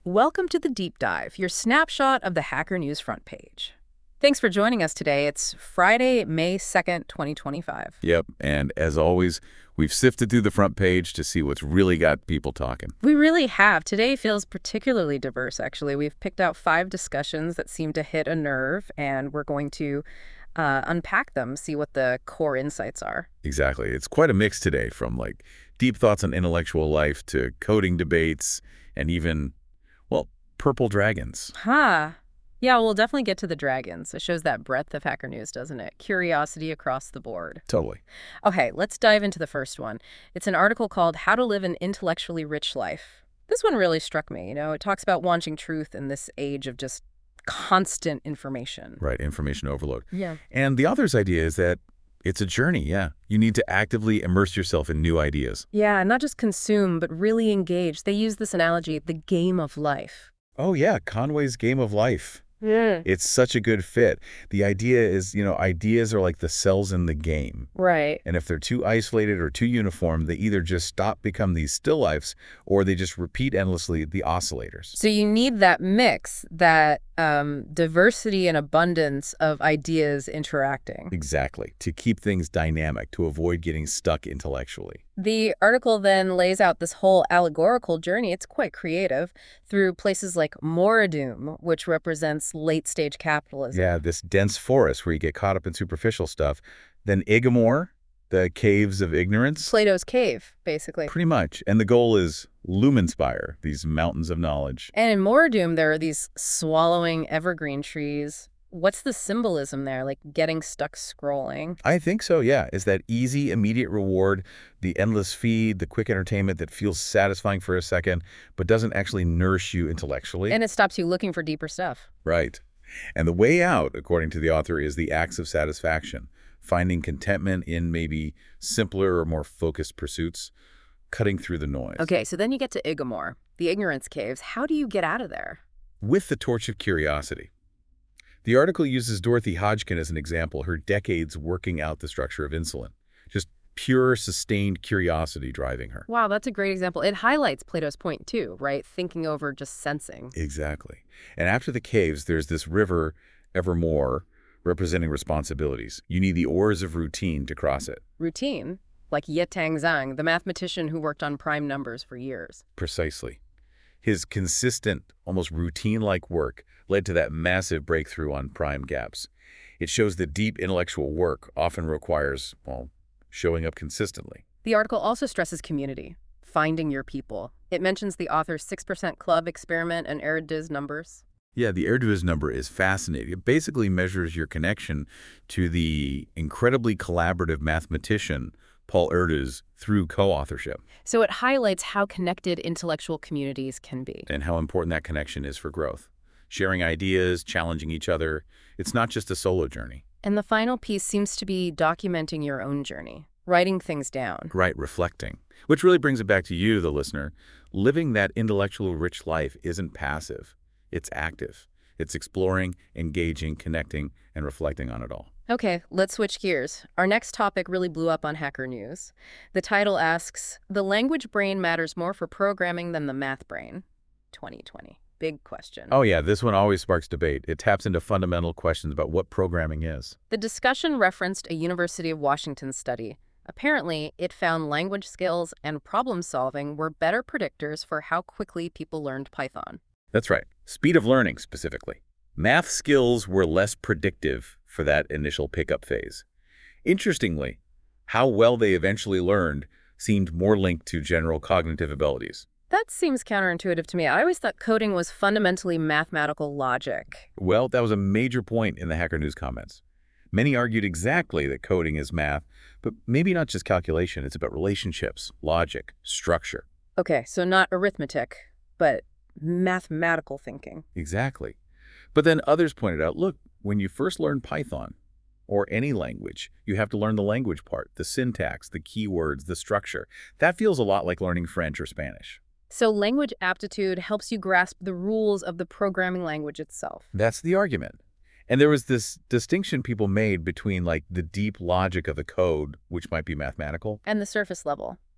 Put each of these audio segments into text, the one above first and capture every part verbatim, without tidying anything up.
Welcome to the Deep Dive, your snapshot of the Hacker News front page. Thanks for joining us today. It's Friday, May second, twenty twenty-five. Yep, and as always, we've sifted through the front page to see what's really got people talking. We really have. Today feels particularly diverse, actually. We've picked out five discussions that seem to hit a nerve, and we're going to uh, unpack them, see what the core insights are. Exactly. It's quite a mix today, from like deep thoughts on intellectual life to coding debates and even, well, purple dragons. Huh. Yeah, we'll definitely get to the dragons. It shows that breadth of Hacker News, doesn't it? Curiosity across the board. Totally. Okay, let's dive into the first one. It's an article called How to Live an Intellectually Rich Life. This one really struck me. You know, it talks about wanting truth in this age of just constant information. Right, information overload. Yeah. And the author's idea is that it's a journey, yeah. You need to actively immerse yourself in new ideas. Yeah, not just consume, but really engage. They use this analogy, the game of life. Oh, yeah, Conway's Game of Life. Yeah. It's such a good fit. The idea is, you know, ideas are like the cells in the game. Right. And if they're too isolated or too uniform, they either just stop, become these still lifes, or they just repeat endlessly, the oscillators. So you need that mix, that um, diversity and abundance of ideas interacting. Exactly. To keep things dynamic, to avoid getting stuck intellectually. The article then lays out this whole allegorical journey. It's quite creative through places like Moradum, which represents late-stage capitalism. Yeah, this dense forest where you get caught up in superficial stuff. Then Igamor, the caves of ignorance. Plato's cave, basically. Pretty much. And the goal is Lumenspire, these mountains of knowledge. And in Moradum, there are these swallowing evergreen trees. What's the symbolism there, like getting stuck scrolling? I think so, yeah. Is that easy, immediate reward, the endless feed, the quick entertainment that feels satisfying for a second, but doesn't actually nourish you intellectually. And it stops you looking for deeper stuff. Right. And the way out, according to the author, is the acts of satisfaction, finding contentment in maybe simpler or more focused pursuits, cutting through the noise. Okay, so then you get to Igamor, the ignorance caves. How do you get out of there? With the torch of curiosity. The article uses Dorothy Hodgkin as an example, her decades working out the structure of insulin. Just pure, sustained curiosity driving her. Wow, that's a great example. It highlights Plato's point too, right? Thinking over just sensing. Exactly. And after the caves, there's this river, Evermore, representing responsibilities. You need the oars of routine to cross it. Routine, like Yetang Zhang, the mathematician who worked on prime numbers for years. Precisely. His consistent, almost routine-like work led to that massive breakthrough on prime gaps. It shows that deep intellectual work often requires, well, showing up consistently. The article also stresses community, finding your people. It mentions the author's six percent Club experiment and Erdu's numbers. Yeah, the Erdu's number is fascinating. It basically measures your connection to the incredibly collaborative mathematician Paul Erdu's through co-authorship. So it highlights how connected intellectual communities can be. And how important that connection is for growth. Sharing ideas, challenging each other. It's not just a solo journey. And the final piece seems to be documenting your own journey, writing things down. Right, reflecting. Which really brings it back to you, the listener. Living that intellectually rich life isn't passive. It's active. It's exploring, engaging, connecting, and reflecting on it all. Okay, let's switch gears. Our next topic really blew up on Hacker News. The title asks, "The language brain matters more for programming than the math brain." twenty twenty. Big question. Oh yeah, this one always sparks debate. It taps into fundamental questions about what programming is. The discussion referenced a University of Washington study. Apparently, it found language skills and problem solving were better predictors for how quickly people learned Python. That's right. Speed of learning, specifically. Math skills were less predictive for that initial pickup phase. Interestingly, how well they eventually learned seemed more linked to general cognitive abilities. That seems counterintuitive to me. I always thought coding was fundamentally mathematical logic. Well, that was a major point in the Hacker News comments. Many argued exactly that coding is math, but maybe not just calculation. It's about relationships, logic, structure. Okay, so not arithmetic, but mathematical thinking. Exactly. But then others pointed out, look, when you first learn Python, or any language, you have to learn the language part, the syntax, the keywords, the structure. That feels a lot like learning French or Spanish. So language aptitude helps you grasp the rules of the programming language itself. That's the argument. And there was this distinction people made between like the deep logic of the code, which might be mathematical. And the surface level.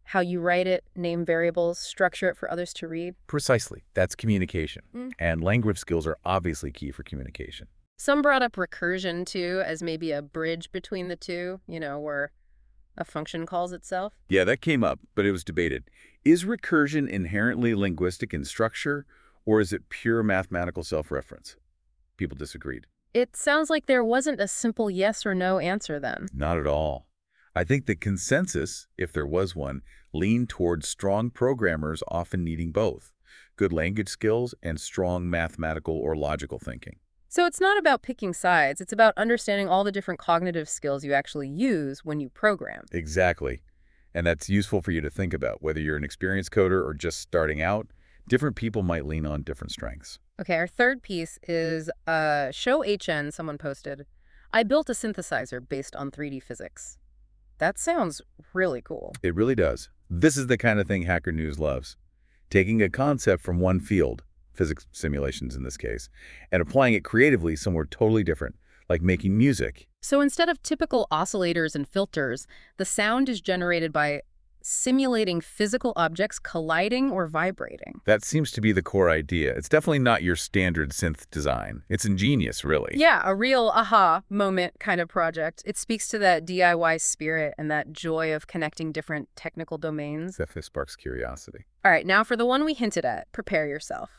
How you write it, name variables, structure it for others to read. Precisely. That's communication. Mm. And language skills are obviously key for communication. Some brought up recursion, too, as maybe a bridge between the two, you know, where a function calls itself. Yeah, that came up, but it was debated. Is recursion inherently linguistic in structure, or is it pure mathematical self-reference? People disagreed. It sounds like there wasn't a simple yes or no answer then. Not at all. I think the consensus, if there was one, leaned towards strong programmers often needing both, good language skills and strong mathematical or logical thinking. So it's not about picking sides. It's about understanding all the different cognitive skills you actually use when you program. Exactly. And that's useful for you to think about. Whether you're an experienced coder or just starting out, different people might lean on different strengths. Okay, our third piece is uh, Show H N, someone posted, I built a synthesizer based on three D physics. That sounds really cool. It really does. This is the kind of thing Hacker News loves. Taking a concept from one field, physics simulations in this case, and applying it creatively somewhere totally different, like making music. So instead of typical oscillators and filters, the sound is generated by simulating physical objects colliding or vibrating. That seems to be the core idea. It's definitely not your standard synth design. It's ingenious, really. Yeah, a real aha moment kind of project. It speaks to that D I Y spirit and that joy of connecting different technical domains. That sparks curiosity. All right, now for the one we hinted at, prepare yourself.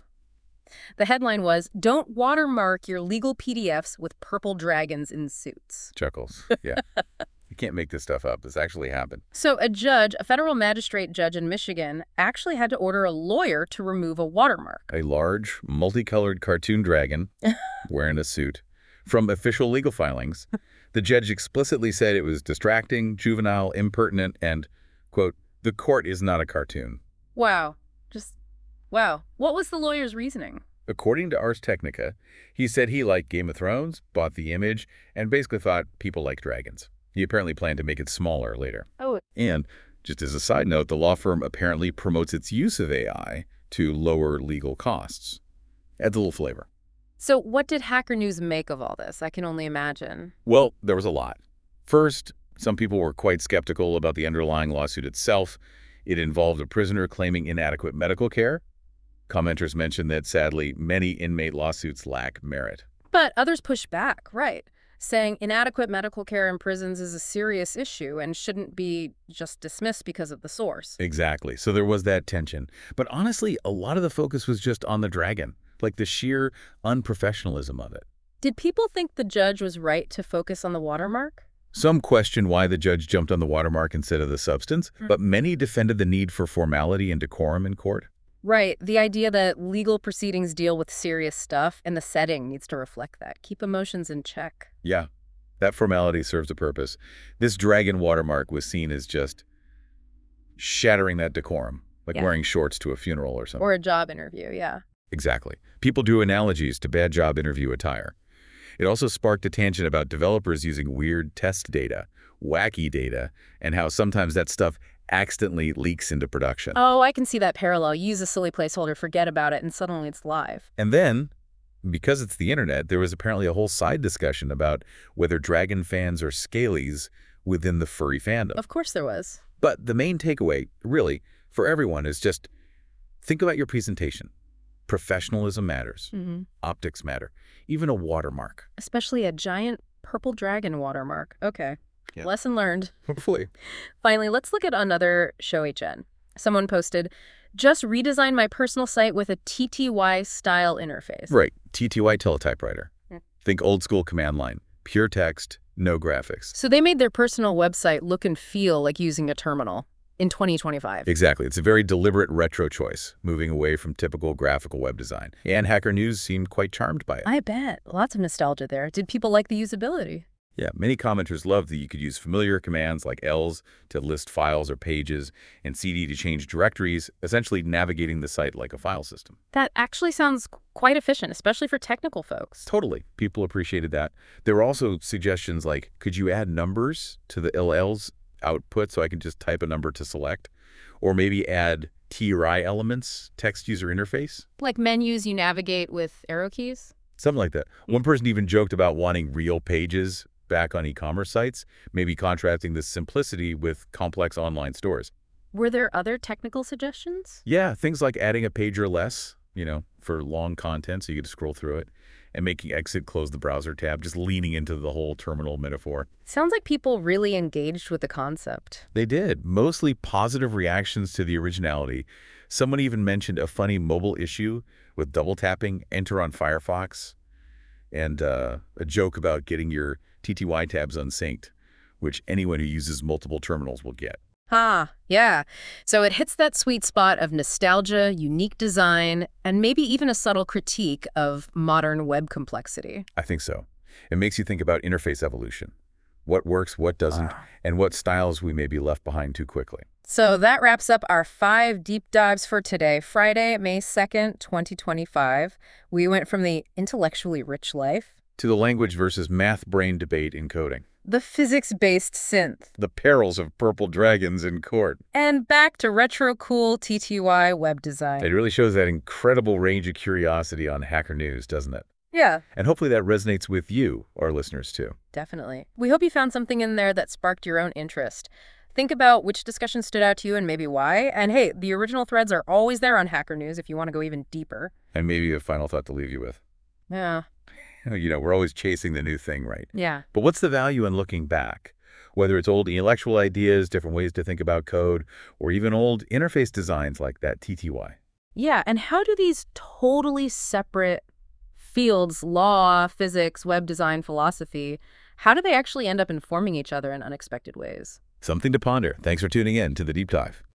The headline was, Don't watermark your legal P D Fs with purple dragons in suits. Chuckles. Yeah. You can't make this stuff up. This actually happened. So a judge, a federal magistrate judge in Michigan, actually had to order a lawyer to remove a watermark. A large, multicolored cartoon dragon wearing a suit from official legal filings. The judge explicitly said it was distracting, juvenile, impertinent, and, quote, the court is not a cartoon. Wow. Just, wow. What was the lawyer's reasoning? According to Ars Technica, he said he liked Game of Thrones, bought the image, and basically thought people like dragons. He apparently planned to make it smaller later. Oh. And, just as a side note, the law firm apparently promotes its use of A I to lower legal costs. Adds a little flavor. So what did Hacker News make of all this? I can only imagine. Well, there was a lot. First, some people were quite skeptical about the underlying lawsuit itself. It involved a prisoner claiming inadequate medical care. Commenters mentioned that, sadly, many inmate lawsuits lack merit. But others pushed back, right, saying inadequate medical care in prisons is a serious issue and shouldn't be just dismissed because of the source. Exactly. So there was that tension. But honestly, a lot of the focus was just on the dragon, like the sheer unprofessionalism of it. Did people think the judge was right to focus on the watermark? Some question why the judge jumped on the watermark instead of the substance, Mm. but many defended the need for formality and decorum in court. Right. The idea that legal proceedings deal with serious stuff and the setting needs to reflect that. Keep emotions in check. Yeah, that formality serves a purpose. This dragon watermark was seen as just shattering that decorum, like Yeah. wearing shorts to a funeral or something. Or a job interview, yeah. Exactly. People drew analogies to bad job interview attire. It also sparked a tangent about developers using weird test data, wacky data, and how sometimes that stuff accidentally leaks into production. Oh, I can see that parallel. Use a silly placeholder, forget about it, and suddenly it's live. And then, because it's the internet, there was apparently a whole side discussion about whether dragon fans are scalies within the furry fandom. Of course there was. But the main takeaway, really, for everyone is just think about your presentation. Professionalism matters. Mm-hmm. Optics matter. Even a watermark. Especially a giant purple dragon watermark. Okay. Yeah. Lesson learned. Hopefully. Finally, let's look at another Show H N. Someone posted, just redesigned my personal site with a T T Y style interface. Right. T T Y teletypewriter. Hmm. Think old school command line. Pure text, no graphics. So they made their personal website look and feel like using a terminal in twenty twenty-five. Exactly. It's a very deliberate retro choice, moving away from typical graphical web design. And Hacker News seemed quite charmed by it. I bet. Lots of nostalgia there. Did people like the usability? Yeah, many commenters loved that you could use familiar commands like L's to list files or pages and C D to change directories, essentially navigating the site like a file system. That actually sounds quite efficient, especially for technical folks. Totally. People appreciated that. There were also suggestions like, could you add numbers to the L L's output so I can just type a number to select? Or maybe add T R I elements, text user interface? Like menus you navigate with arrow keys? Something like that. One person even joked about wanting real pages back on e-commerce sites, maybe contrasting this simplicity with complex online stores. Were there other technical suggestions? Yeah, things like adding a page or less, you know, for long content so you could scroll through it, and making exit close the browser tab, just leaning into the whole terminal metaphor. Sounds like people really engaged with the concept. They did. Mostly positive reactions to the originality. Someone even mentioned a funny mobile issue with double tapping, enter on Firefox, and uh, a joke about getting your T T Y tabs unsynced, which anyone who uses multiple terminals will get. Ah, yeah. So it hits that sweet spot of nostalgia, unique design, and maybe even a subtle critique of modern web complexity. I think so. It makes you think about interface evolution. What works, what doesn't, and what styles we may be left behind too quickly. So that wraps up our five deep dives for today, Friday, May second, twenty twenty-five. We went from the intellectually rich life To the language versus math brain debate in coding. the physics-based synth, The perils of purple dragons in court. and back to retro cool T T Y web design. It really shows that incredible range of curiosity on Hacker News, doesn't it? Yeah, And hopefully that resonates with you, our listeners, too. definitely. We hope you found something in there that sparked your own interest. Think about which discussion stood out to you and maybe why. And hey, the original threads are always there on Hacker News if you want to go even deeper. And maybe a final thought to leave you with. Yeah. You know, we're always chasing the new thing, right? Yeah. But what's the value in looking back? Whether it's old intellectual ideas, different ways to think about code, or even old interface designs like that T T Y. Yeah, and how do these totally separate fields, law, physics, web design, philosophy, how do they actually end up informing each other in unexpected ways? Something to ponder. Thanks for tuning in to The Deep Dive.